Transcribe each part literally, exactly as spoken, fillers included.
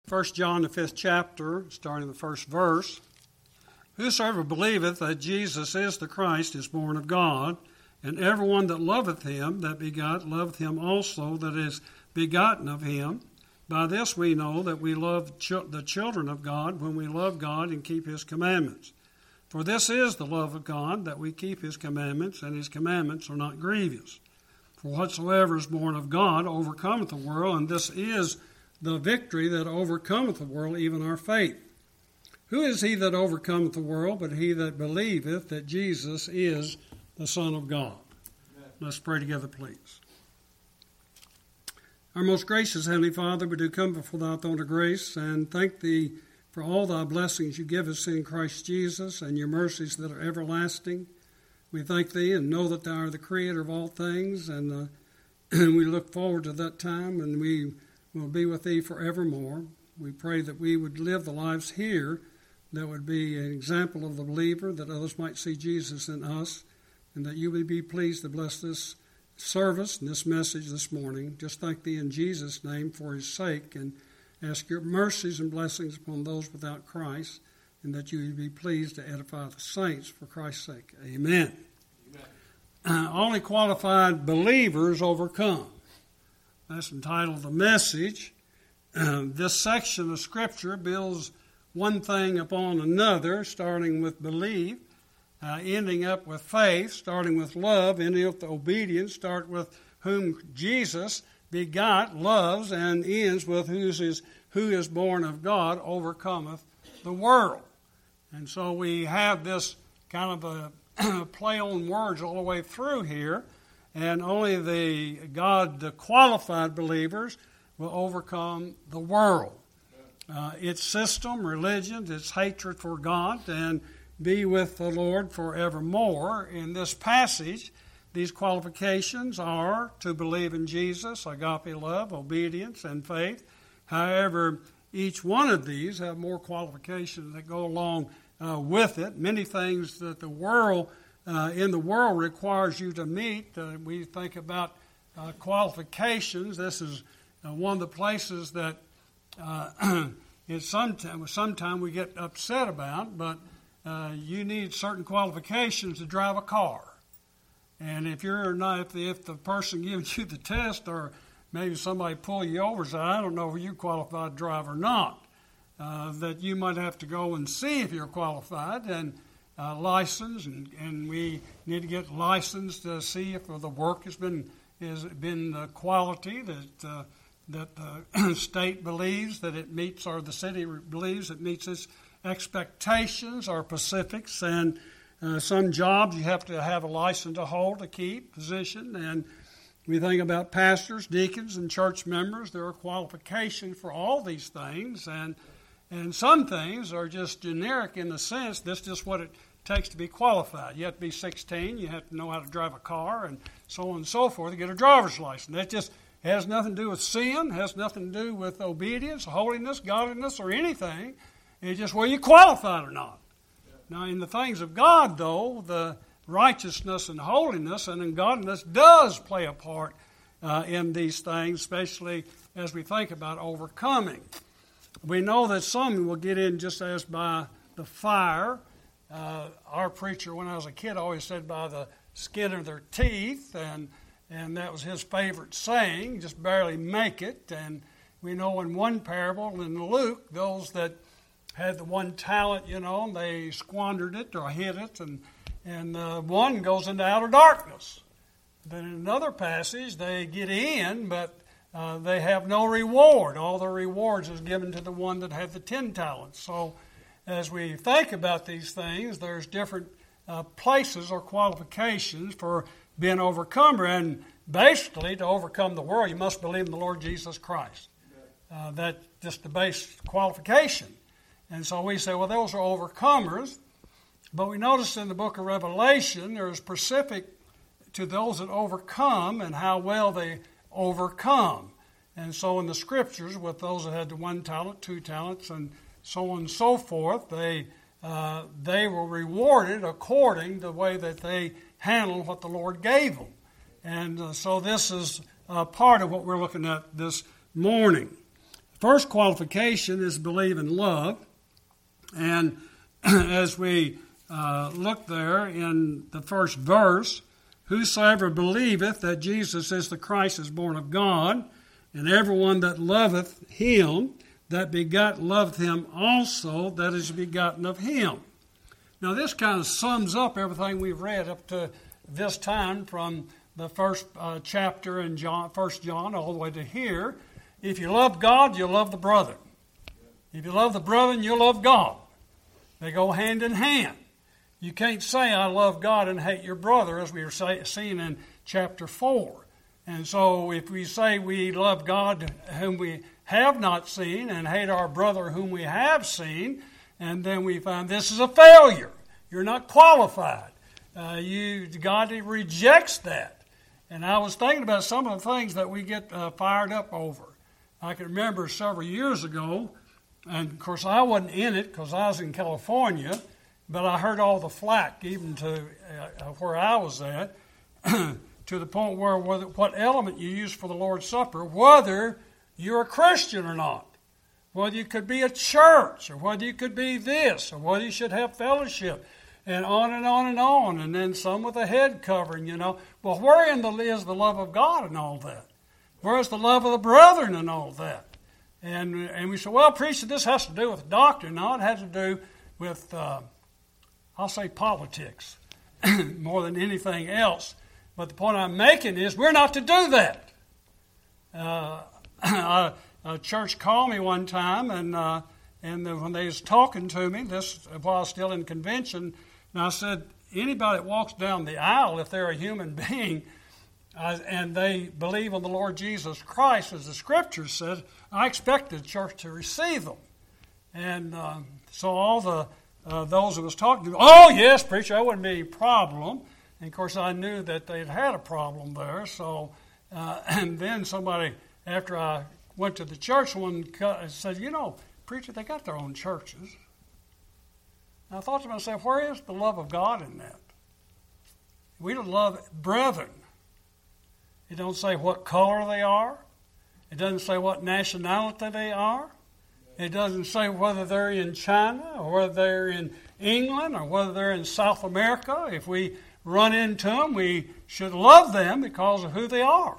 First John, the fifth chapter, starting the first verse. Whosoever believeth that Jesus is the Christ is born of God, and everyone that loveth him that begot loveth him also that is begotten of him. By this we know that we love ch- the children of God, when we love God and keep his commandments. For this is the love of God, that we keep his commandments, and his commandments are not grievous. For whatsoever is born of God overcometh the world, and this is the victory that overcometh the world, even our faith. Who is he that overcometh the world, but he that believeth that Jesus is the Son of God? Amen. Let's pray together, please. Our most gracious Heavenly Father, we do come before thy throne of grace and thank thee for all thy blessings you give us in Christ Jesus and your mercies that are everlasting. We thank thee and know that thou art the creator of all things, and, uh, and we look forward to that time, and we will be with thee forevermore. We pray that we would live the lives here that would be an example of the believer, that others might see Jesus in us, and that you would be pleased to bless this service and this message this morning. Just thank thee in Jesus' name for his sake, and ask your mercies and blessings upon those without Christ, and that you would be pleased to edify the saints for Christ's sake. Amen. Amen. Uh, only qualified believers overcome. That's entitled the message. Uh, this section of Scripture builds one thing upon another, starting with belief, uh, ending up with faith, starting with love, ending up with obedience, start with whom Jesus begot, loves, and ends with who's is, who is born of God overcometh the world. And so we have this kind of a play on words all the way through here. And only the God, the qualified believers, will overcome the world. Uh, its system, religion, its hatred for God, and be with the Lord forevermore. In this passage, these qualifications are to believe in Jesus, agape love, obedience, and faith. However, each one of these have more qualifications that go along uh, with it. Many things that the world Uh, in the world requires you to meet. Uh, we think about uh, qualifications. This is uh, one of the places that uh, is sometimes sometime we get upset about, but uh, you need certain qualifications to drive a car. And if you're not, if the, if the person gives you the test, or maybe somebody pull you over and say, I don't know if you're qualified to drive or not, uh, that you might have to go and see if you're qualified, and Uh, license, and, and we need to get licensed to see if the work has been has been the quality that uh, that the state believes that it meets, or the city believes it meets its expectations or specifics. And uh, some jobs you have to have a license to hold, to keep position. And we think about pastors, deacons, and church members. There are qualifications for all these things, and and some things are just generic in the sense that's just what it takes to be qualified. You have to be sixteen, you have to know how to drive a car, and so on and so forth to get a driver's license. That just has nothing to do with sin, has nothing to do with obedience, holiness, godliness, or anything. It's just whether you're qualified or not. Yeah. Now, in the things of God, though, the righteousness and holiness and in godliness does play a part uh, in these things, especially as we think about overcoming. We know that some will get in just as by the fire. Uh, our preacher, when I was a kid, always said by the skin of their teeth, and and that was his favorite saying, just barely make it. And we know in one parable in Luke, those that had the one talent, you know, they squandered it or hid it, and, and uh, one goes into outer darkness. Then in another passage, they get in, but uh, they have no reward. All the rewards is given to the one that had the ten talents. So as we think about these things, there's different uh, places or qualifications for being an overcomer. And basically, to overcome the world, you must believe in the Lord Jesus Christ. Uh, that's just the base qualification. And so we say, well, those are overcomers. But we notice in the book of Revelation, there's specific to those that overcome and how well they overcome. And so in the Scriptures, with those that had the one talent, two talents, and so on and so forth, they uh, they were rewarded according to the way that they handled what the Lord gave them. And uh, so this is uh, part of what we're looking at this morning. first qualification is believe in love. And as we uh, look there in the first verse, whosoever believeth that Jesus is the Christ is born of God, and everyone that loveth him that begot loveth him also that is begotten of him. Now this kind of sums up everything we've read up to this time from the first uh, chapter in John, First John all the way to here. If you love God, you'll love the brother. If you love the brother, you'll love God. They go hand in hand. You can't say, I love God and hate your brother, as we were say, seeing in chapter four. And so if we say we love God whom we have not seen and hate our brother whom we have seen, and then we find this is a failure. You're not qualified. Uh, you God rejects that. And I was thinking about some of the things that we get uh, fired up over. I can remember several years ago, and of course I wasn't in it because I was in California, but I heard all the flack even to uh, where I was at, to the point where whether, what element you use for the Lord's Supper, whether you're a Christian or not, whether you could be a church, or whether you could be this, or whether you should have fellowship, and on and on and on, and then some with a head covering, you know. Well, wherein the, is the love of God and all that? Where's the love of the brethren and all that? And and we say, well, preacher, this has to do with doctrine. No, it has to do with, uh, I'll say politics more than anything else. But the point I'm making is we're not to do that. Uh, a, a church called me one time, and uh, and the, when they was talking to me, this while I was still in convention, and I said, anybody that walks down the aisle, if they're a human being, Uh, and they believe in the Lord Jesus Christ, as the Scripture says, I expect the church to receive them. And uh, so all the uh, those who was talking to, oh, yes, preacher, that wouldn't be any problem. And, of course, I knew that they'd had a problem there. So, uh, and then somebody, after I went to the church, one said, you know, preacher, they got their own churches. And I thought to myself, where is the love of God in that? We don't love brethren. It don't say what color they are. It doesn't say what nationality they are. It doesn't say whether they're in China or whether they're in England or whether they're in South America. If we run into them, we should love them because of who they are.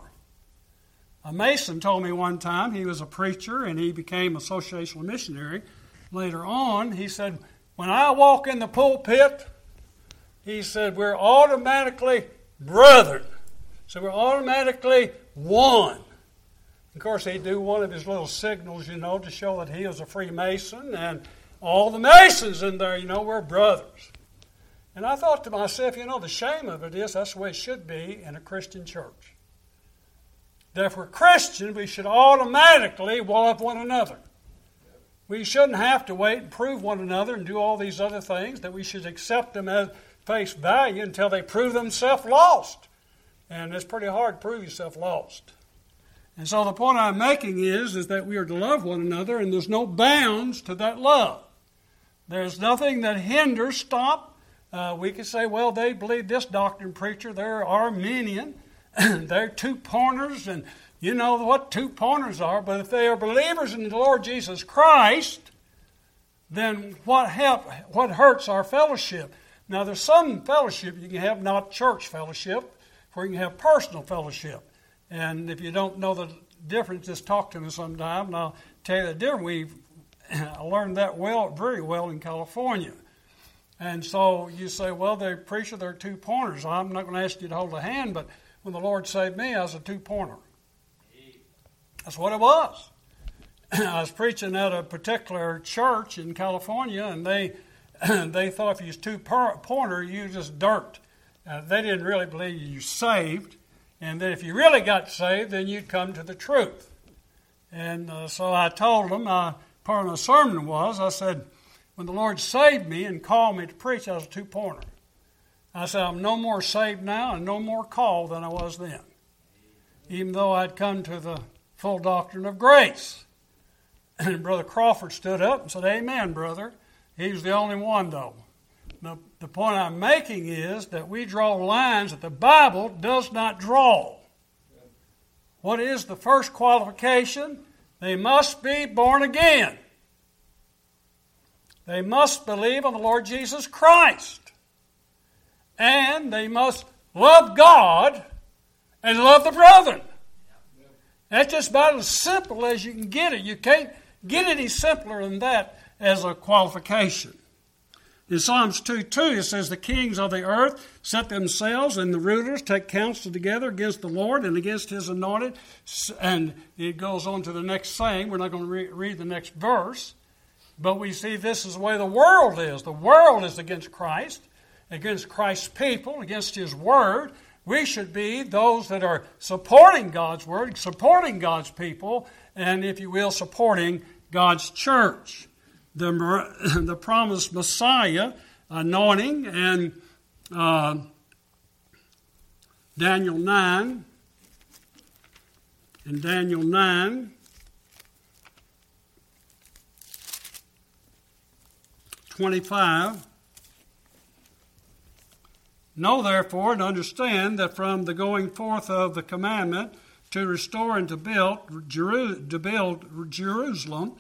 A Mason told me one time, he was a preacher and he became an associational missionary. Later on, he said, when I walk in the pulpit, he said, we're automatically brethren. So we're automatically one. Of course, he'd do one of his little signals, you know, to show that he was a Freemason. And all the Masons in there, you know, we're brothers. And I thought to myself, you know, the shame of it is that's the way it should be in a Christian church. That if we're Christian, we should automatically love one another. We shouldn't have to wait and prove one another and do all these other things, that we should accept them as face value until they prove themselves lost. And it's pretty hard to prove yourself lost. And so the point I'm making is, is that we are to love one another, and there's no bounds to that love. There's nothing that hinders, stop. Uh, we could say, well, they believe this doctrine, preacher. They're Arminian. They're two-pointers, and you know what two-pointers are. But if they are believers in the Lord Jesus Christ, then what help, what hurts our fellowship? Now, there's some fellowship you can have, not church fellowship, where you can have personal fellowship. And if you don't know the difference, just talk to me sometime, and I'll tell you the difference. We've I learned that well, very well in California. And so you say, well, they're preacher, they're two-pointers. I'm not going to ask you to hold a hand, but when the Lord saved me, I was a two-pointer. That's what it was. I was preaching at a particular church in California, and they they thought if you was two-pointer, you was just dirt. Uh, they didn't really believe you were saved, and that if you really got saved, then you'd come to the truth. And uh, so I told them, uh, part of my sermon was, I said, when the Lord saved me and called me to preach, I was a two-pointer. I said, I'm no more saved now and no more called than I was then, even though I'd come to the full doctrine of grace. And Brother Crawford stood up and said, amen, brother. He was the only one, though. The, the point I'm making is that we draw lines that the Bible does not draw. What is the first qualification? They must be born again. They must believe on the Lord Jesus Christ. And they must love God and love the brethren. That's just about as simple as you can get it. You can't get any simpler than that as a qualification. In Psalms two two, it says, the kings of the earth set themselves, and the rulers take counsel together against the Lord and against his anointed. And it goes on to the next saying. We're not going to re- read the next verse. But we see this is the way the world is. The world is against Christ, against Christ's people, against his word. We should be those that are supporting God's word, supporting God's people, and, if you will, supporting God's church. The, the promised Messiah anointing, and uh, Daniel nine, in Daniel nine, twenty-five, know therefore and understand that from the going forth of the commandment to restore and to build, Jeru- to build Jerusalem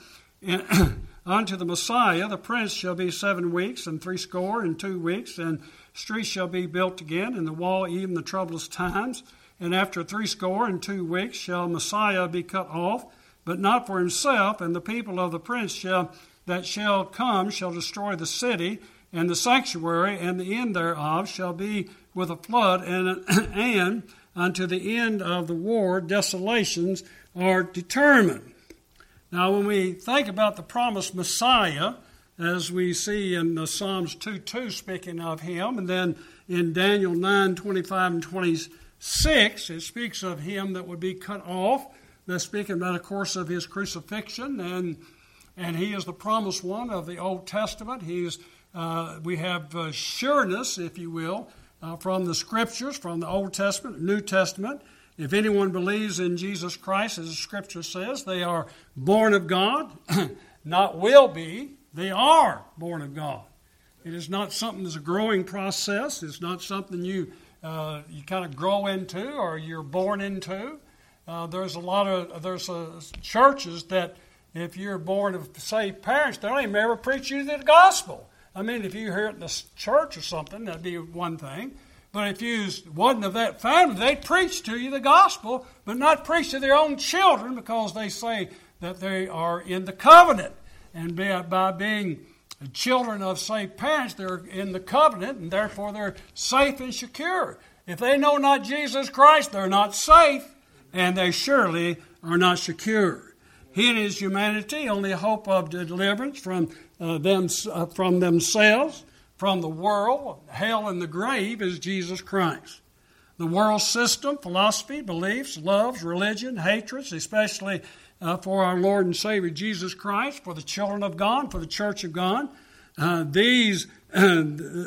in, unto the Messiah, the prince shall be seven weeks and threescore and two weeks, and streets shall be built again, and the wall even the troublous times. And after threescore and two weeks shall Messiah be cut off, but not for himself, and the people of the prince shall that shall come shall destroy the city and the sanctuary, and the end thereof shall be with a flood, and, and unto the end of the war desolations are determined. Now, when we think about the promised Messiah, as we see in the Psalms two two speaking of him, and then in Daniel nine twenty-five and twenty-six, it speaks of him that would be cut off. That's speaking about, of course, of his crucifixion, and and he is the promised one of the Old Testament. He's uh, we have uh, sureness, if you will, uh, from the Scriptures, from the Old Testament, New Testament. If anyone believes in Jesus Christ, as the Scripture says, they are born of God, not will be. They are born of God. It is not something that's a growing process. It's not something you uh, you kind of grow into or you're born into. Uh, there's a lot of there's uh, churches that, if you're born of saved parents, they don't even ever preach you the gospel. I mean, if you hear it in the church or something, that'd be one thing. But if you wasn't of that family, they'd preach to you the gospel, but not preach to their own children, because they say that they are in the covenant. And by, by being children of saved parents, they're in the covenant, and therefore they're safe and secure. If they know not Jesus Christ, they're not safe, and they surely are not secure. He and his humanity only hope of deliverance from uh, them uh, from themselves, from the world, hell, and the grave is Jesus Christ. The world system, philosophy, beliefs, loves, religion, hatreds, especially uh, for our Lord and Savior Jesus Christ, for the children of God, for the church of God. Uh, these, uh,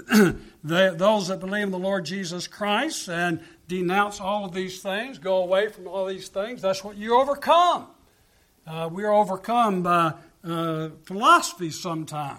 the, those that believe in the Lord Jesus Christ and denounce all of these things, go away from all these things, that's what you overcome. Uh, we are overcome by uh, philosophy sometimes.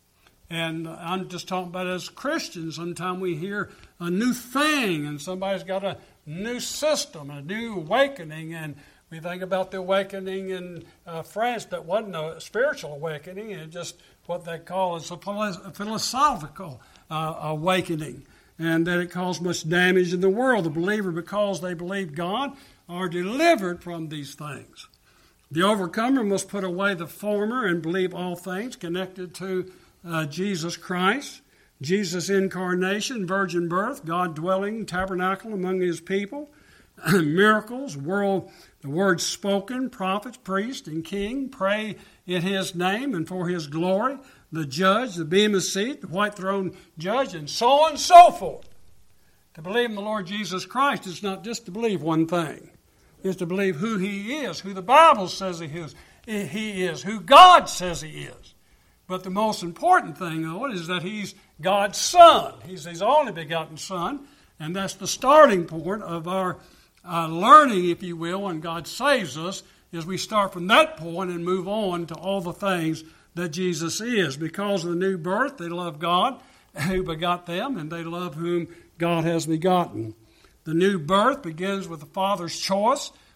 And I'm just talking about as Christians, sometimes we hear a new thing and somebody's got a new system, a new awakening, and we think about the awakening in uh, France that wasn't a spiritual awakening, it's just what they call is a philosophical uh, awakening, and that it caused much damage in the world. The believer, because they believe God, are delivered from these things. The overcomer must put away the former and believe all things connected to Uh, Jesus Christ, Jesus' incarnation, virgin birth, God dwelling, tabernacle among his people, miracles, world, the word spoken, prophets, priest, and king, pray in his name and for his glory, the judge, the bema seat, the white throne judge, and so on and so forth. To believe in the Lord Jesus Christ is not just to believe one thing. It's to believe who he is, who the Bible says he is, he is, who God says he is. But the most important thing, though, is that he's God's Son. He's his only begotten Son, and that's the starting point of our uh, learning, if you will, when God saves us, is we start from that point and move on to all the things that Jesus is. Because of the new birth, they love God who begot them, and they love whom God has begotten. The new birth begins with the Father's choice.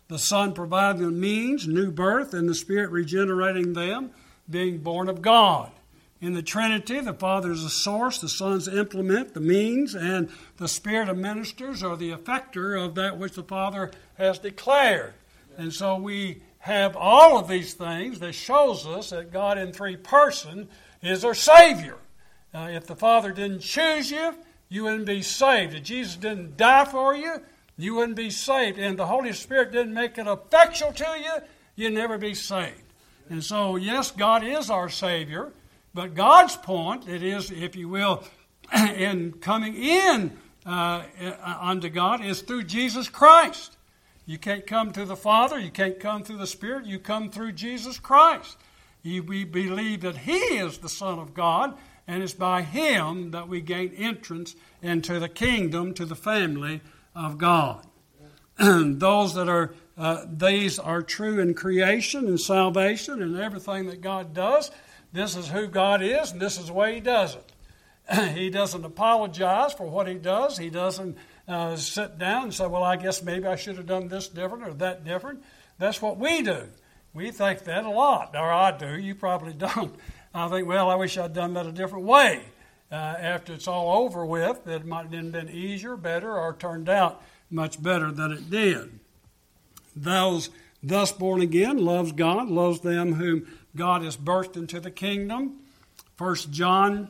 the Son providing the means, new birth, and the Spirit regenerating them, being born of God. In the Trinity, the Father is the source, the Son's implement, the means, and the Spirit administers or the effector of that which the Father has declared. And so we have all of these things that shows us that God in three persons is our Savior. Uh, if the Father didn't choose you, you wouldn't be saved. If Jesus didn't die for you, you wouldn't be saved. And the Holy Spirit didn't make it effectual to you, you'd never be saved. And so, yes, God is our Savior, but God's point, it is, if you will, in coming in uh, unto God is through Jesus Christ. You can't come to the Father, you can't come through the Spirit, you come through Jesus Christ. You, we believe that He is the Son of God, and it's by Him that we gain entrance into the kingdom, to the family of God. Those that are, uh, these are true in creation and salvation and everything that God does. This is who God is, and this is the way He does it. He doesn't apologize for what He does. He doesn't uh, sit down and say, well, I guess maybe I should have done this different or that different. That's what we do. We think that a lot, or I do. You probably don't. I think, well, I wish I'd done that a different way. Uh, after it's all over with, it might have been easier, better, or turned out much better than it did. Those thus born again loves God, loves them whom God has birthed into the kingdom. First John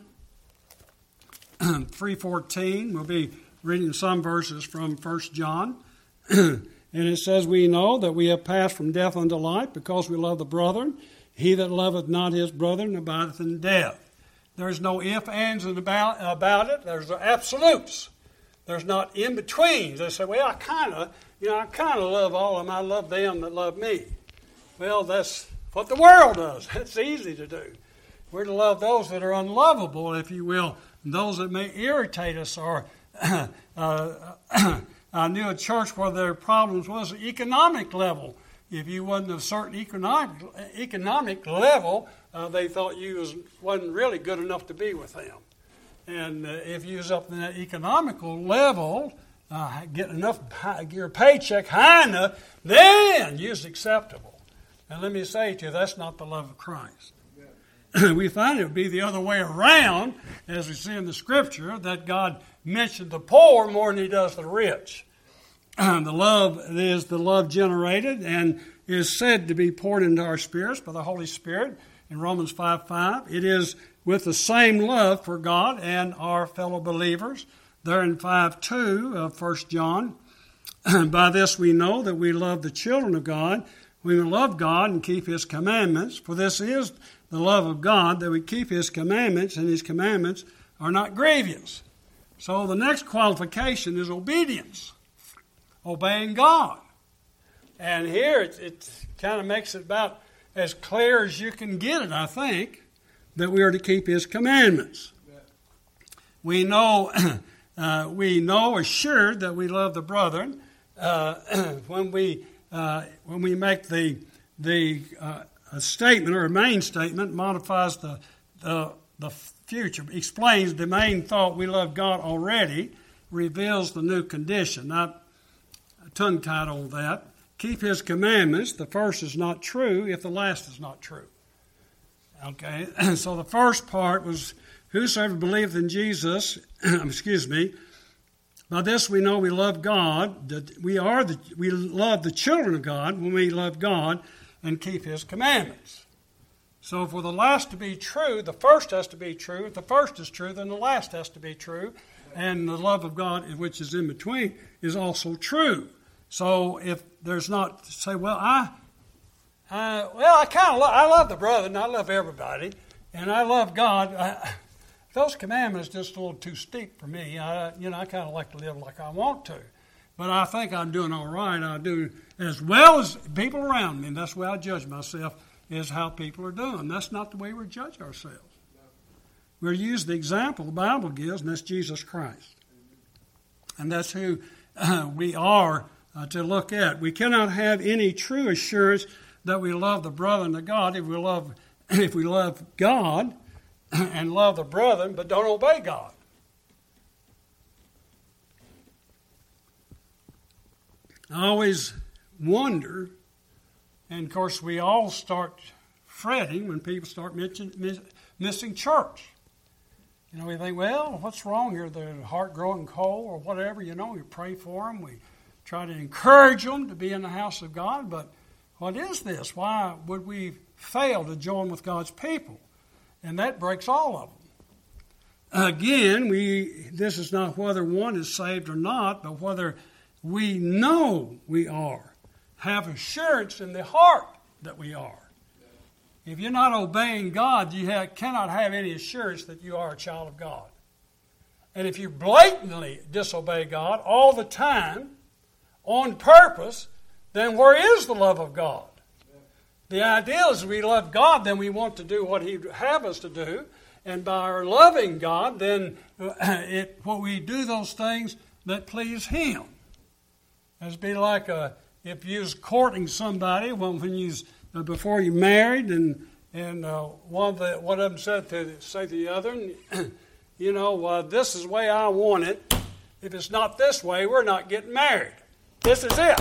three fourteen, we'll be reading some verses from First John. And it says, we know that we have passed from death unto life because we love the brethren. He that loveth not his brethren abideth in death. There's no ifs, ands, and about, about it. There's no absolutes. There's not in-betweens. They say, well, I kind of, you know, I kind of love all of them. I love them that love me. Well, that's what the world does. It's easy to do. We're to love those that are unlovable, if you will, and those that may irritate us. Or uh, I knew a church where their problems was the economic level. If you wasn't a certain economic economic level, uh, they thought you was, wasn't really good enough to be with them. And uh, if you was up in that economical level, uh, get enough, your paycheck high enough, then you're acceptable. And let me say to you, that's not the love of Christ. We find it would be the other way around, as we see in the Scripture, that God mentioned the poor more than He does the rich. The love is the love generated and is said to be poured into our spirits by the Holy Spirit in Romans five five. It is with the same love for God and our fellow believers. There in five two of First John, by this we know that we love the children of God. We will love God and keep His commandments, for this is the love of God, that we keep His commandments, and His commandments are not grievous. So the next qualification is obedience. Obeying God. And here it, it kind of makes it about as clear as you can get it, I think, that we are to keep His commandments. Yeah. We know, uh, we know assured that we love the brethren uh, when we uh, when we make the the uh, a statement or a main statement modifies the the the future, explains the main thought. We love God already, reveals the new condition. Not tongue-tied on that. Keep His commandments. The first is not true if the last is not true. Okay, so the first part was, whosoever believeth in Jesus, excuse me, by this we know we love God, that we are the, we love the children of God when we love God and keep His commandments. So for the last to be true, the first has to be true. If the first is true, then the last has to be true. And the love of God, which is in between, is also true. So if there's not, say, well, I, I well, I kind of lo- I love the brother and I love everybody, and I love God. I, those commandments are just a little too steep for me. I, you know, I kind of like to live like I want to, but I think I'm doing all right. I do as well as people around me, and that's the way I judge myself, is how people are doing. That's not the way we judge ourselves. We're to use the example the Bible gives, and that's Jesus Christ, and that's who uh, we are. Uh, to look at. We cannot have any true assurance that we love the brethren of God if we love if we love God and love the brethren but don't obey God. I always wonder, and of course we all start fretting when people start mention, miss, missing church. You know, we think, well, what's wrong here? Their heart growing cold or whatever, you know. We pray for them. We try to encourage them to be in the house of God. But what is this? Why would we fail to join with God's people? And that breaks all of them. Again, we this is not whether one is saved or not, but whether we know we are, have assurance in the heart that we are. If you're not obeying God, you have, cannot have any assurance that you are a child of God. And if you blatantly disobey God all the time, on purpose, then where is the love of God? The idea is we love God, then we want to do what He'd have us to do. And by our loving God, then it, what we do those things that please Him. It'd be like a, if you was courting somebody when, when you uh, before you married, and and uh, one of the one of them said to say to the other, you know, uh, this is the way I want it. If it's not this way, we're not getting married. This is it.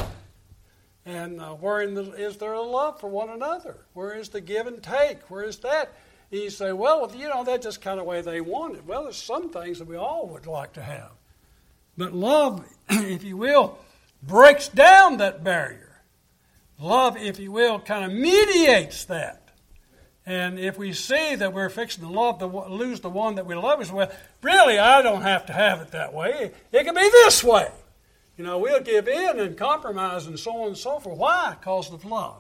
And uh, where in the, is there a love for one another? Where is the give and take? Where is that? And you say, well, you know, that's just kind of the way they want it. Well, there's some things that we all would like to have. But love, if you will, breaks down that barrier. Love, if you will, kind of mediates that. And if we see that we're fixing to love the, lose the one that we love, we say, well, really, I don't have to have it that way. It can be this way. You know, we'll give in and compromise and so on and so forth. Why? Because of love.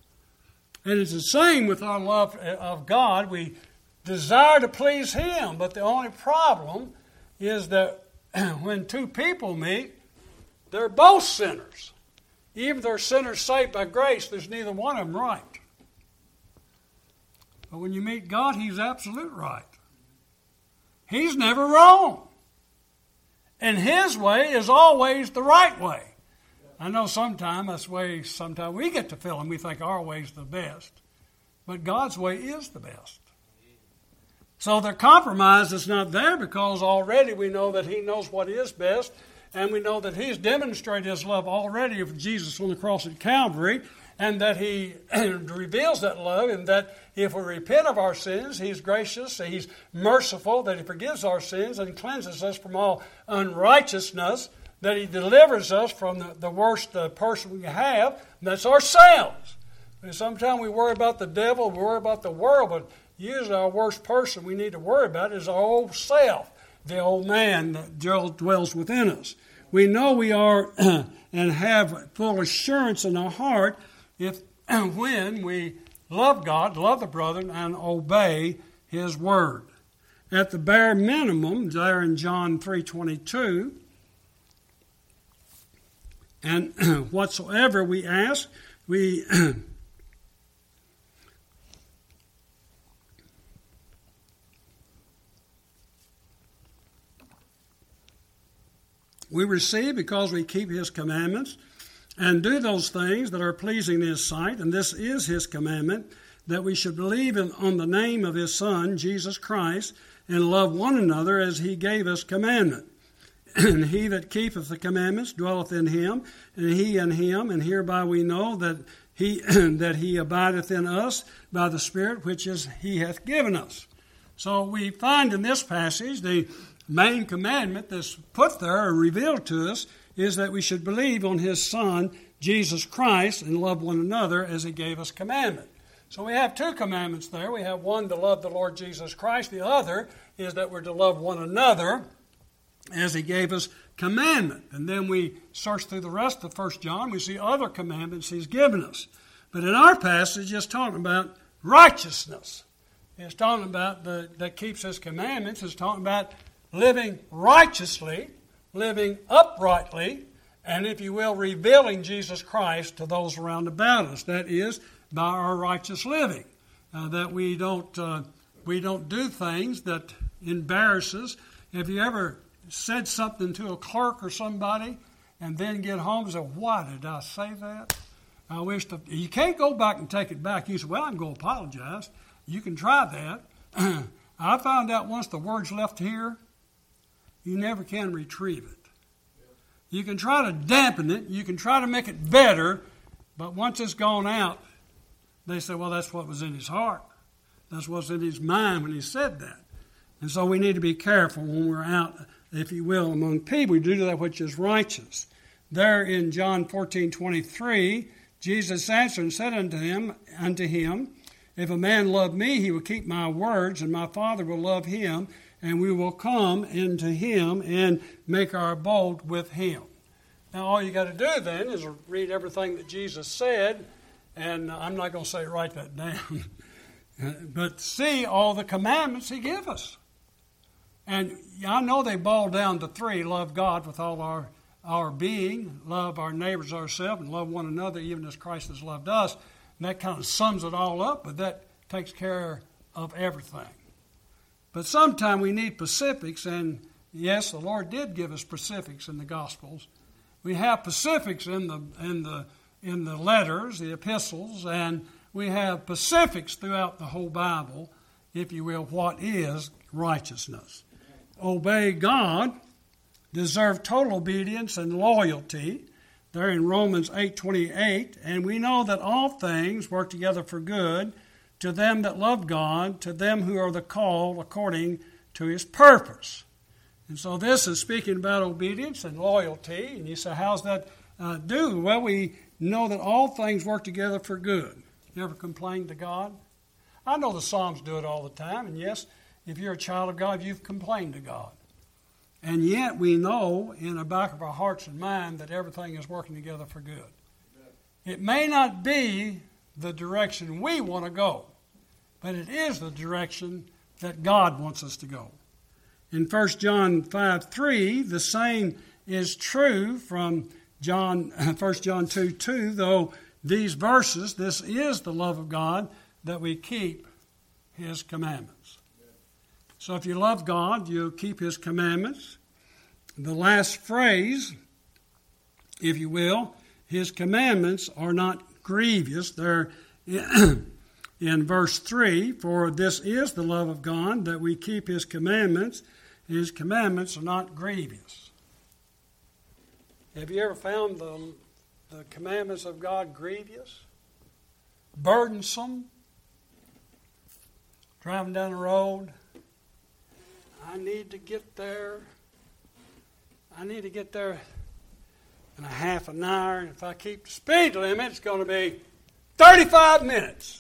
And it's the same with our love of God. We desire to please Him, but the only problem is that when two people meet, they're both sinners. Even if they're sinners saved by grace, there's neither one of them right. But when you meet God, He's absolute right. He's never wrong. And His way is always the right way. I know sometimes that's the way sometimes we get to feel and we think our way is the best. But God's way is the best. So the compromise is not there because already we know that He knows what is best. And we know that He's demonstrated His love already of Jesus on the cross at Calvary. And that He reveals that love, and that if we repent of our sins, He's gracious, He's merciful, that He forgives our sins and cleanses us from all unrighteousness, that He delivers us from the, the worst uh, person we have, and that's ourselves. And sometimes we worry about the devil, we worry about the world, but usually our worst person we need to worry about is our old self, the old man that dwells within us. We know we are and have full assurance in our heart if and when we love God, love the brethren, and obey His word. At the bare minimum, there in John three twenty-two, and whatsoever we ask, we we receive because we keep His commandments and do those things that are pleasing in His sight. And this is His commandment, that we should believe in, on the name of His Son, Jesus Christ, and love one another as He gave us commandment. And he that keepeth the commandments dwelleth in Him, and He in Him. And hereby we know that He that He abideth in us by the Spirit which is He hath given us. So we find in this passage the main commandment that's put there or revealed to us is that we should believe on His Son, Jesus Christ, and love one another as He gave us commandment. So we have two commandments there. We have one to love the Lord Jesus Christ. The other is that we're to love one another as He gave us commandment. And then we search through the rest of First John. We see other commandments He's given us. But in our passage, it's talking about righteousness. It's talking about the that keeps His commandments. It's talking about living righteously, living uprightly, and if you will, revealing Jesus Christ to those around about us. That is, by our righteous living. Uh, that we don't uh, we don't do things that embarrasses. Have you ever said something to a clerk or somebody and then get home and say, why did I say that? I wish to, you can't go back and take it back. You say, well, I'm going to apologize. You can try that. I found out once the word's left here, you never can retrieve it. You can try to dampen it. You can try to make it better, But once it's gone out, they say, well, that's what was in his heart. That's what's in his mind when he said that. And so we need to be careful when we're out, if you will, among people. We do that which is righteous. There in John fourteen twenty-three, Jesus answered and said unto him, unto him, if a man love me, he will keep my words, and my Father will love him, and we will come into him and make our abode with him. Now, all you got to do then is read everything that Jesus said, and I'm not going to say write that down, but see all the commandments he gave us. And I know they boil down to three: love God with all our, our being, love our neighbors ourselves, and love one another even as Christ has loved us. And that kind of sums it all up, but that takes care of everything. But sometimes we need specifics, and yes, the Lord did give us specifics in the Gospels. We have specifics in the in the in the letters, the epistles, and we have specifics throughout the whole Bible, if you will, what is righteousness. Obey God, deserve total obedience and loyalty. There in Romans eight twenty-eight, and we know that all things work together for good to them that love God, to them who are the called according to his purpose. And so this is speaking about obedience and loyalty. And you say, how's that uh, do? Well, we know that all things work together for good. You ever complain to God? I know the Psalms do it all the time. And yes, if you're a child of God, you've complained to God. And yet we know in the back of our hearts and mind that everything is working together for good. It may not be the direction we want to go, but it is the direction that God wants us to go. In First John five three, the same is true from John, First John two two, though these verses, this is the love of God, that we keep his commandments. So if you love God, you'll keep his commandments. The last phrase, if you will, his commandments are not grievous. They're in verse three, for this is the love of God, that we keep his commandments. His commandments are not grievous. Have you ever found the, the commandments of God grievous? Burdensome? Driving down the road. I need to get there. I need to get there in a half an hour. And if I keep the speed limit, it's going to be thirty-five minutes.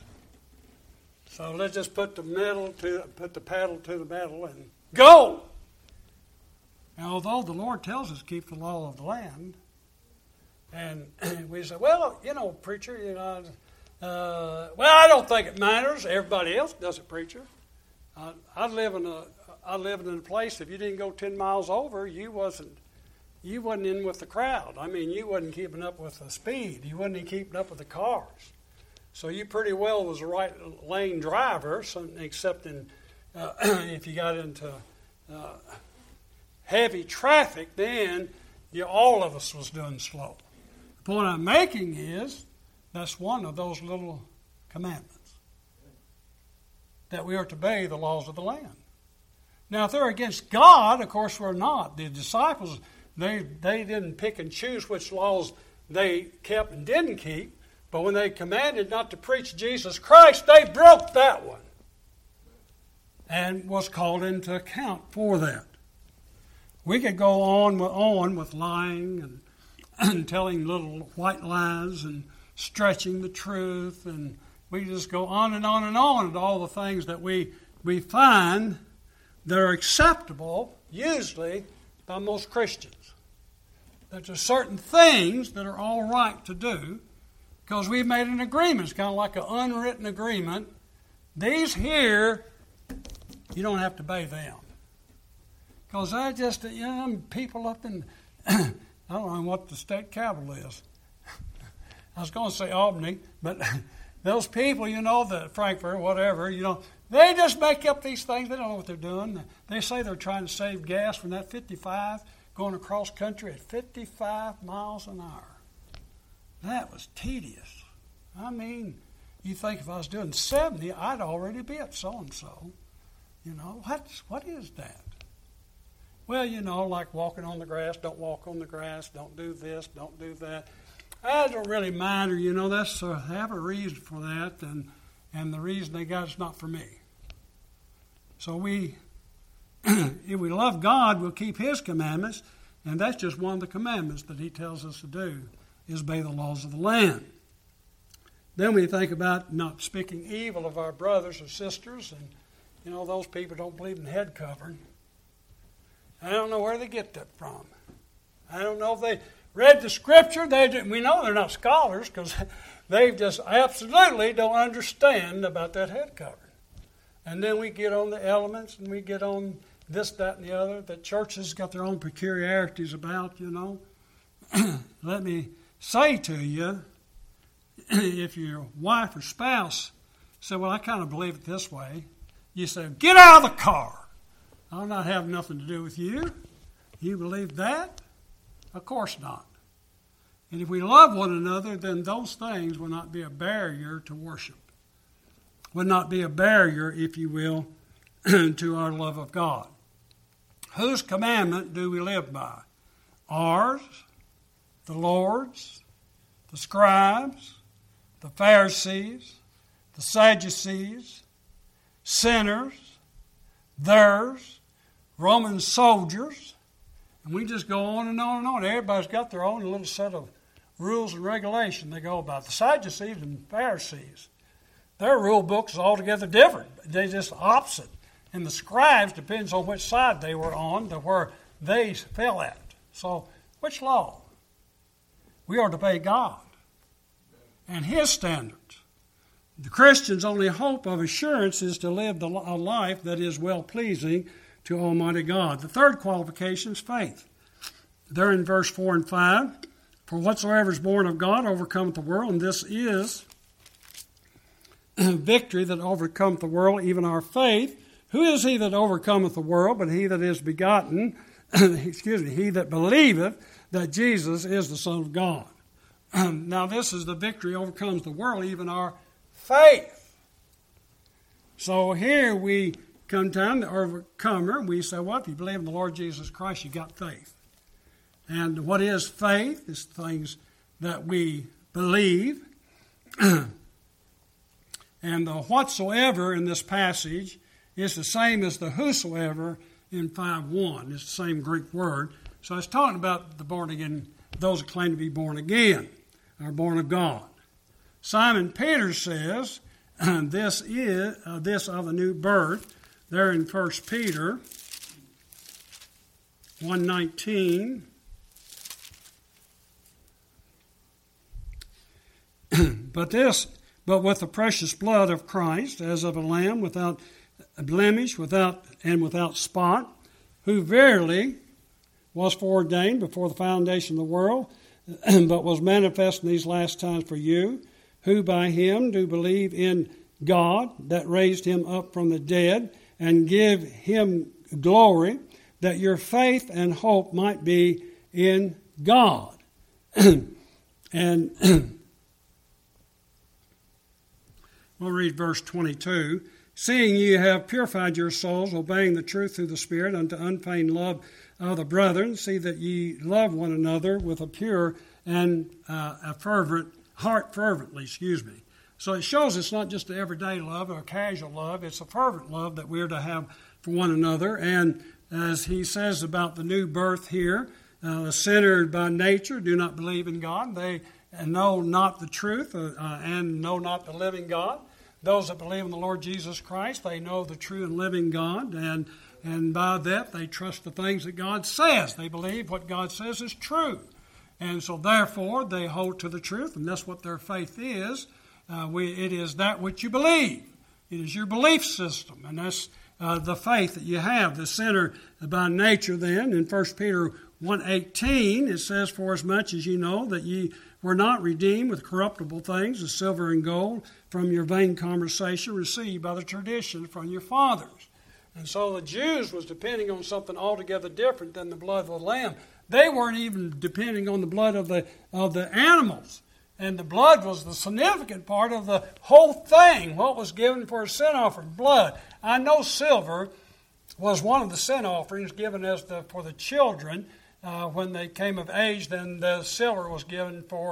So let's just put the metal to put the pedal to the metal and go. Now, although the Lord tells us to keep the law of the land, and we say, well, you know, preacher, you know, uh, well, I don't think it matters. Everybody else does it, preacher. I, I live in a I live in a place. If you didn't go ten miles over, you wasn't you wasn't in with the crowd. I mean, you wasn't keeping up with the speed. You wasn't keeping up with the cars. So you pretty well was a right lane driver, except in uh, if you got into uh, heavy traffic, then you, all of us was doing slow. The point I'm making is that's one of those little commandments, that we are to obey the laws of the land. Now, if they're against God, of course we're not. The disciples, they they didn't pick and choose which laws they kept and didn't keep. But when they commanded not to preach Jesus Christ, they broke that one and was called into account for that. We could go on with, on with lying and, and telling little white lies and stretching the truth, and we just go on and on and on and all the things that we, we find that are acceptable, usually, by most Christians. That there's certain things that are all right to do, because we've made an agreement. It's kind of like an unwritten agreement. These here, you don't have to obey them. Because they're just, you know, people up in, I don't know what the state capital is. I was going to say Albany, but those people, you know, the Frankfurt, whatever, you know, they just make up these things. They don't know what they're doing. They say they're trying to save gas from that fifty-five going across country at fifty-five miles an hour. That was tedious. I mean, you think if I was doing seventy, I'd already be at so-and-so. You know, what's, what is that? Well, you know, like walking on the grass, don't walk on the grass, don't do this, don't do that. I don't really mind, or, you know, that's uh, they have a reason for that, and, and the reason they got is not for me. So we, if we love God, we'll keep His commandments, and that's just one of the commandments that He tells us to do, is obey the laws of the land. Then we think about not speaking evil of our brothers or sisters, and, you know, those people don't believe in head covering. I don't know where they get that from. I don't know if they read the Scripture. They didn't, we know they're not scholars because they just absolutely don't understand about that head covering. And then we get on the elements, and we get on this, that, and the other that churches got their own peculiarities about, you know. Let me say to you, if your wife or spouse say, well, I kind of believe it this way, you say, get out of the car. I'll not have nothing to do with you. You believe that? Of course not. And if we love one another, then those things will not be a barrier to worship. Will not be a barrier, if you will, to our love of God. Whose commandment do we live by? Ours, the Lord's, the scribes, the Pharisees, the Sadducees, sinners, theirs, Roman soldiers, and we just go on and on and on. Everybody's got their own little set of rules and regulations they go about. The Sadducees and Pharisees, their rule books is altogether different. They're just opposite. And the scribes, depends on which side they were on, to where they fell at. So, which law? We are to obey God and His standards. The Christian's only hope of assurance is to live a life that is well-pleasing to Almighty God. The third qualification is faith. There in verse four and five, for whatsoever is born of God overcometh the world, and this is victory that overcometh the world, even our faith. Who is he that overcometh the world, but he that is begotten, excuse me, he that believeth that Jesus is the Son of God. Now this is the victory overcomes the world, even our faith. So here we come down to overcomer. We say, well, if you believe in the Lord Jesus Christ, you got faith. And what is faith? It's things that we believe. And the whatsoever in this passage is the same as the whosoever in five one. It's the same Greek word. So it's talking about the born again, those who claim to be born again, are born of God. Simon Peter says, this is uh, this of a new birth. There in First Peter one nineteen. But this, but with the precious blood of Christ, as of a lamb without blemish, without and without spot, who verily was foreordained before the foundation of the world, but was manifest in these last times for you, who by him do believe in God, that raised him up from the dead, and give him glory, that your faith and hope might be in God. And we'll read verse twenty-two. Seeing ye have purified your souls, obeying the truth through the Spirit, unto unfeigned love of the brethren, see that ye love one another with a pure and uh, a fervent heart fervently, excuse me. So it shows it's not just an everyday love or a casual love. It's a fervent love that we're to have for one another. And as he says about the new birth here, uh, sinners by nature do not believe in God. They know not the truth uh, uh, and know not the living God. Those that believe in the Lord Jesus Christ, they know the true and living God, and and by that they trust the things that God says. They believe what God says is true. And so therefore they hold to the truth, and that's what their faith is. Uh, we, it is that which you believe. It is your belief system, and that's uh, the faith that you have. The sinner by nature then, in First Peter one eighteen, it says, for as much as ye know that ye were not redeemed with corruptible things, as silver and gold, from your vain conversation received by the tradition from your fathers. And so the Jews was depending on something altogether different than the blood of the lamb. They weren't even depending on the blood of the of the animals. And the blood was the significant part of the whole thing, what was given for a sin offering, blood. I know silver was one of the sin offerings given as the for the children uh, when they came of age. Then the silver was given for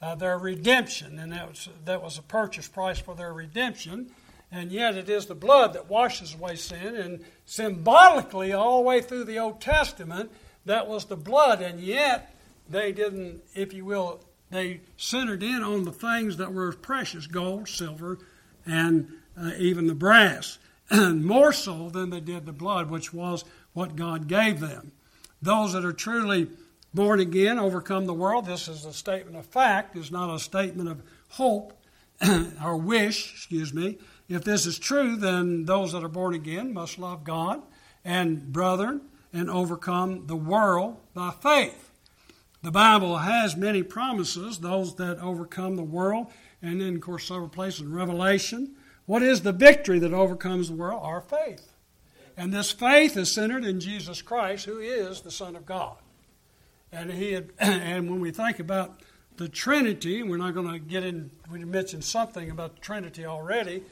uh, their redemption, and that was, that was a purchase price for their redemption. And yet it is the blood that washes away sin, and symbolically all the way through the Old Testament, that was the blood, and yet they didn't, if you will, they centered in on the things that were precious, gold, silver, and uh, even the brass, and more so than they did the blood, which was what God gave them. Those that are truly born again overcome the world. This is a statement of fact. It's not a statement of hope or wish, excuse me. If this is true, then those that are born again must love God and brethren and overcome the world by faith. The Bible has many promises, those that overcome the world, and then, of course, several places in Revelation. What is the victory that overcomes the world? Our faith. And this faith is centered in Jesus Christ, who is the Son of God. And he had, and when we think about the Trinity, we're not going to get in, we mentioned something about the Trinity already,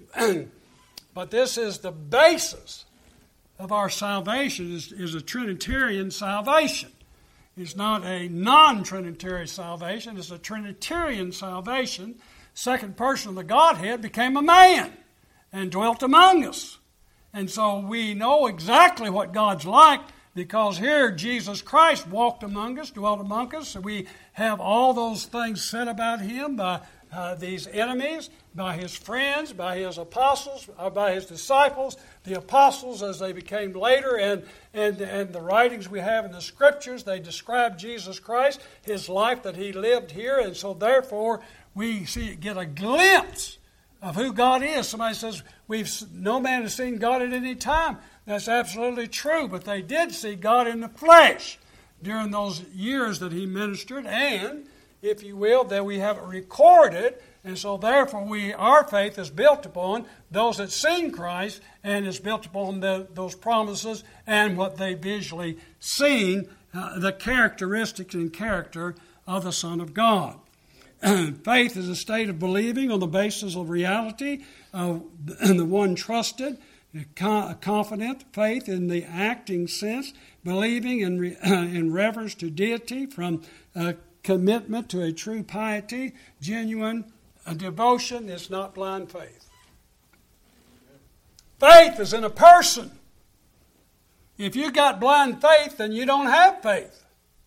but this is the basis of our salvation, is, is a Trinitarian salvation. It's not a non-Trinitarian salvation, it's a Trinitarian salvation. Second person of the Godhead became a man and dwelt among us. And so we know exactly what God's like, because here Jesus Christ walked among us, dwelt among us. So we have all those things said about him by uh, these enemies, by his friends, by his apostles, uh, by his disciples, the apostles as they became later, and, and, and the writings we have in the Scriptures, they describe Jesus Christ, his life that he lived here, and so therefore we see get a glimpse of who God is. Somebody says, "We've no man has seen God at any time." That's absolutely true, but they did see God in the flesh during those years that he ministered, and, if you will, that we have it recorded, and so therefore we our faith is built upon those that seen Christ, and is built upon the, those promises and what they visually seen, uh, the characteristics and character of the Son of God. Faith is a state of believing on the basis of reality, uh, and the one trusted, a confident faith in the acting sense, believing in, re, uh, in reverence to deity, from a commitment to a true piety, genuine uh, devotion. Is not blind faith. Faith is in a person. If you got blind faith, then you don't have faith.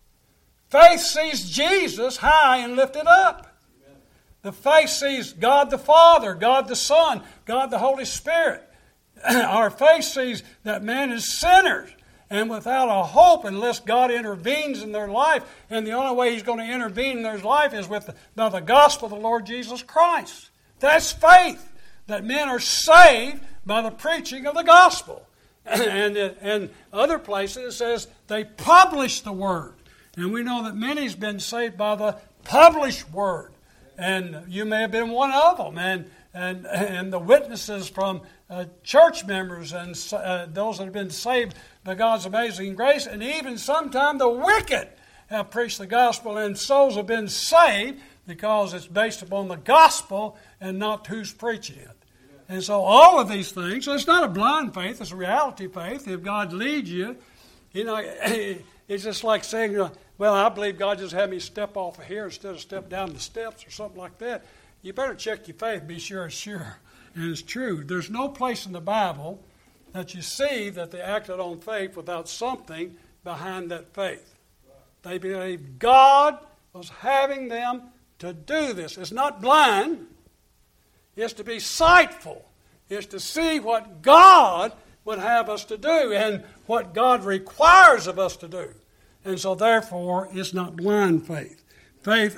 Faith sees Jesus high and lifted up. The faith sees God the Father, God the Son, God the Holy Spirit. Our faith sees that man is sinners and without a hope unless God intervenes in their life. And the only way he's going to intervene in their life is with the, by the gospel of the Lord Jesus Christ. That's faith, that men are saved by the preaching of the gospel. And in other places it says they publish the word. And we know that many's been saved by the published word. And you may have been one of them. And and, and the witnesses from uh, church members and uh, those that have been saved by God's amazing grace. And even sometimes the wicked have preached the gospel, and souls have been saved because it's based upon the gospel and not who's preaching it. And so all of these things, so it's not a blind faith, it's a reality faith. If God leads you, you know, it's just like saying, well, I believe God just had me step off of here instead of step down the steps or something like that. You better check your faith, be sure it's sure. And it's true. There's no place in the Bible that you see that they acted on faith without something behind that faith. They believed God was having them to do this. It's not blind. It's to be sightful. It's to see what God would have us to do and what God requires of us to do. And so therefore, it's not blind faith. Faith,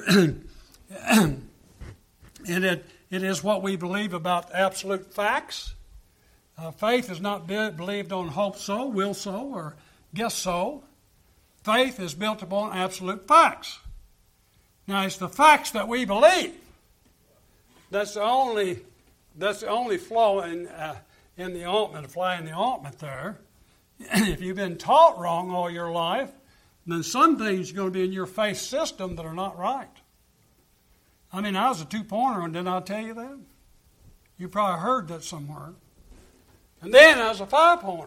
and it, it is what we believe about absolute facts. Uh, faith is not be- believed on hope so, will so, or guess so. Faith is built upon absolute facts. Now, it's the facts that we believe. That's the only, that's the only flaw in uh, in the ointment, a fly in the ointment there. If you've been taught wrong all your life, then some things are going to be in your faith system that are not right. I mean, I was a two-pointer, and didn't I tell you that? You probably heard that somewhere. And then I was a five-pointer.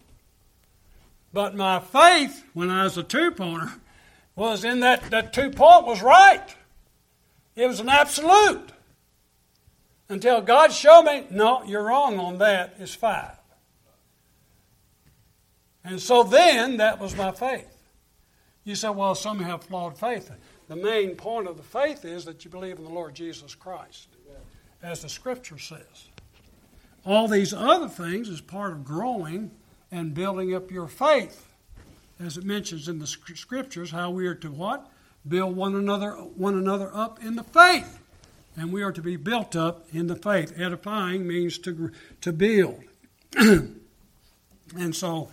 But my faith, when I was a two-pointer, was in that that two-point was right. It was an absolute. Until God showed me, no, you're wrong on that, it's five. And so then, that was my faith. You say, well, some have flawed faith. The main point of the faith is that you believe in the Lord Jesus Christ, as the Scripture says. All these other things is part of growing and building up your faith. As it mentions in the Scriptures, how we are to what? Build one another, one another up in the faith. And we are to be built up in the faith. Edifying means to, to build. And so,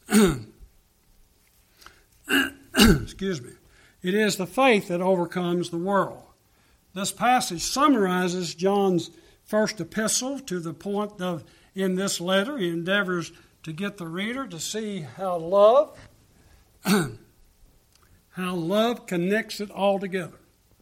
excuse me, it is the faith that overcomes the world. This passage summarizes John's first epistle to the point of, in this letter, he endeavors to get the reader to see how love, how love connects it all together.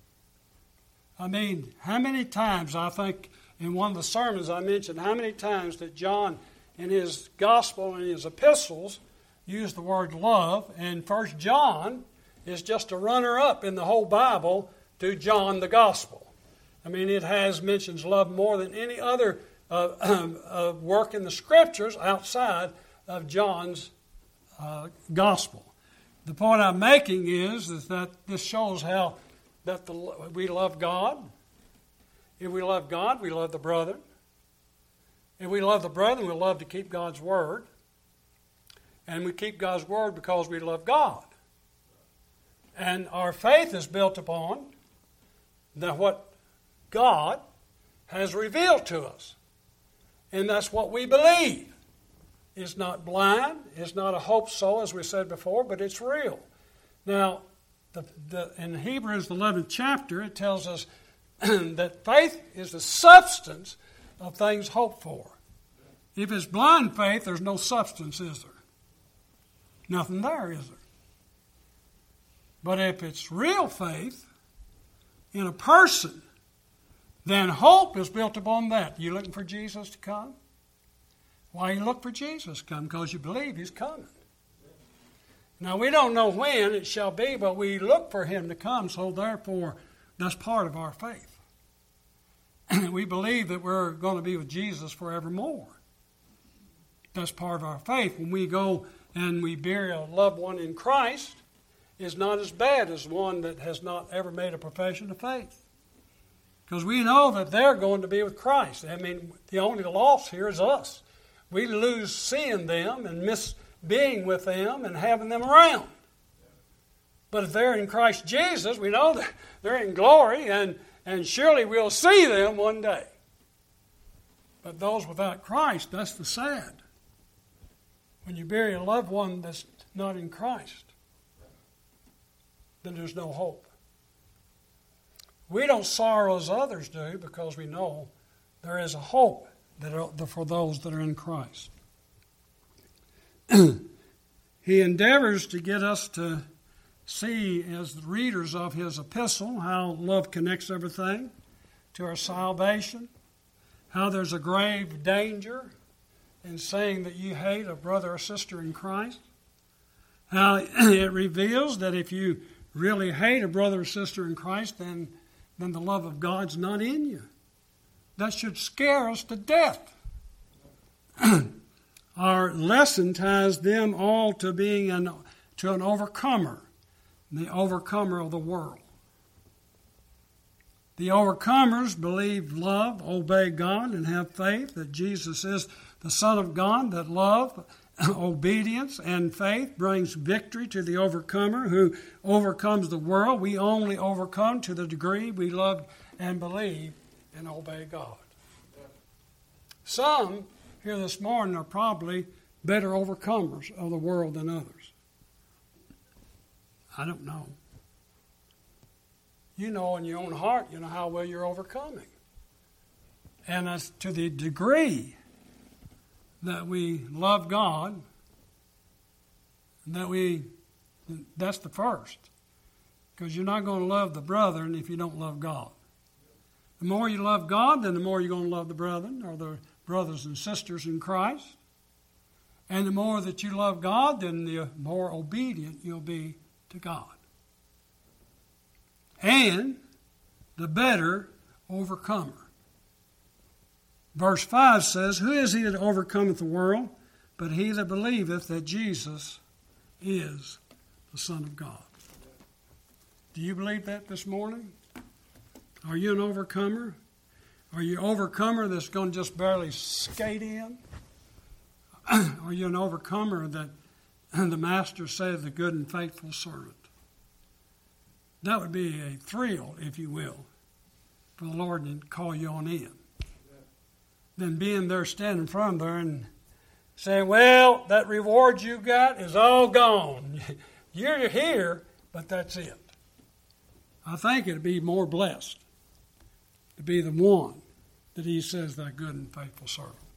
I mean, how many times, I think, in one of the sermons I mentioned, how many times that John, in his gospel and his epistles, used the word love, and First John is just a runner-up in the whole Bible to John the gospel. I mean, it has mentions love more than any other uh, uh, work in the Scriptures outside of John's uh, gospel. The point I'm making is, is that this shows how that the, we love God. If we love God, we love the brethren. If we love the brethren, we love to keep God's word. And we keep God's word because we love God. And our faith is built upon that what God has revealed to us. And that's what we believe. It's not blind. It's not a hope so, as we said before, but it's real. Now, the, the, in Hebrews, the eleventh chapter, it tells us that faith is the substance of things hoped for. If it's blind faith, there's no substance, is there? Nothing there, is there? But if it's real faith in a person, then hope is built upon that. You looking for Jesus to come? Why you look for Jesus to come? Because you believe He's coming. Now, we don't know when it shall be, but we look for Him to come, so therefore, that's part of our faith. We believe that we're going to be with Jesus forevermore. That's part of our faith. When we go and we bury a loved one in Christ, it's not as bad as one that has not ever made a profession of faith. Because we know that they're going to be with Christ. I mean, the only loss here is us. We lose seeing them and miss being with them and having them around. But if they're in Christ Jesus, we know that they're in glory, and, and surely we'll see them one day. But those without Christ, that's the sad. When you bury a loved one that's not in Christ, then there's no hope. We don't sorrow as others do because we know there is a hope that are, for those that are in Christ. He endeavors to get us to see, as the readers of his epistle, how love connects everything to our salvation, how there's a grave danger in saying that you hate a brother or sister in Christ, how it reveals that if you really hate a brother or sister in Christ, then, then the love of God's not in you. That should scare us to death. Our lesson ties them all to being an, to an overcomer, the overcomer of the world. The overcomers believe, love, obey God, and have faith that Jesus is the Son of God, that love, obedience, and faith brings victory to the overcomer who overcomes the world. We only overcome to the degree we love and believe and obey God. Some here this morning are probably better overcomers of the world than others. I don't know. You know in your own heart, you know how well you're overcoming. And as to the degree that we love God, that we, that's the first. Because you're not going to love the brethren if you don't love God. The more you love God, then the more you're going to love the brethren, or the brothers and sisters in Christ. And the more that you love God, then the more obedient you'll be to God. And the better overcomer. Verse five says, Who is he that overcometh the world, but he that believeth that Jesus is the Son of God? Do you believe that this morning? Are you an overcomer? Are you an overcomer that's going to just barely skate in? Are you an overcomer that the Master said, the good and faithful servant? That would be a thrill, if you will, for the Lord to call you on in. Then being there standing in front of there and saying, well, that reward you got is all gone. You're here, but that's it. I think it'd be more blessed to be the one that he says, that good and faithful servant.